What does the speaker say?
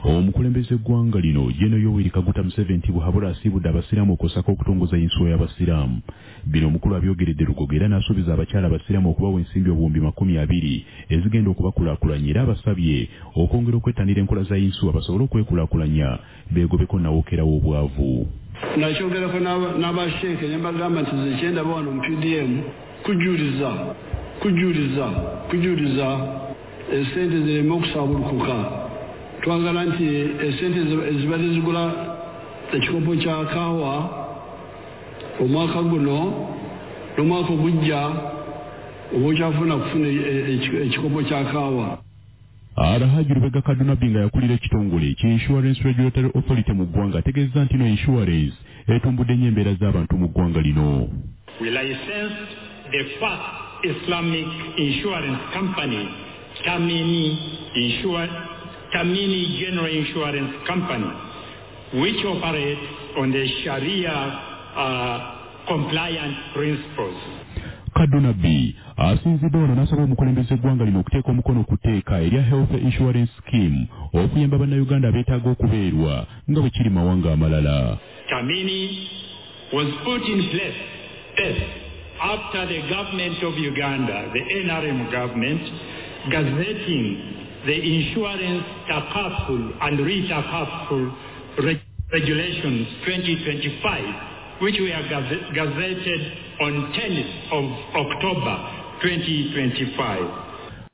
Omukulembeze gwanga lino Jeno Yoweri Kaguta Museveni buhabula asibudde abasiraamu okosako okutongoza yinsuwa y'abasiraamu. Bino omukulu abyogeredde Lugogo era n'asuubiza abakyala abasiraamu okubawa ensimbi obuwumbi 20 ezigenda okubakulaakulanya era abasabye okwongera okwettanira enkola za yinsuwa basobole okwekulaakulanya beegobeko nawokerawo obwavu. Nakyogerako n'abasheeke ne mbagamba nti nze kyendaba wano mu PDM kujuliza esente zireme okusabulukuka. Twagala nti esente ezibadde zigula ekikopo kya kaawa omwaka guno n'omwaka ogujja oba okyafuna kufuna ekikopo kya kaawa. Alhaji Lubega Kadunabi nga yakulira ekitongole ky'Insurance Regulatory Authority mu ggwanga ategeeza nti no insurance etumbudde nnyo embeera z'abantu mu ggwanga lino. We licensed the first Islamic insurance company, Tamini General Insurance Company, which operates on the Sharia compliant principles. Kadunabi asinzidde wano n'asaba omukulembeze eggwanga lino okuteeka omukono ku tteeka erya Health Insurance Scheme okuyamba bannayuganda abeetaaga okubeerwa nga bwe kiri mawanga amalala. Tamini was put in place after the government of Uganda, the NRM government, gazetting the Insurance Takaful and Retakaful Regulations 2025, which were gazetted on 10th of October 2025.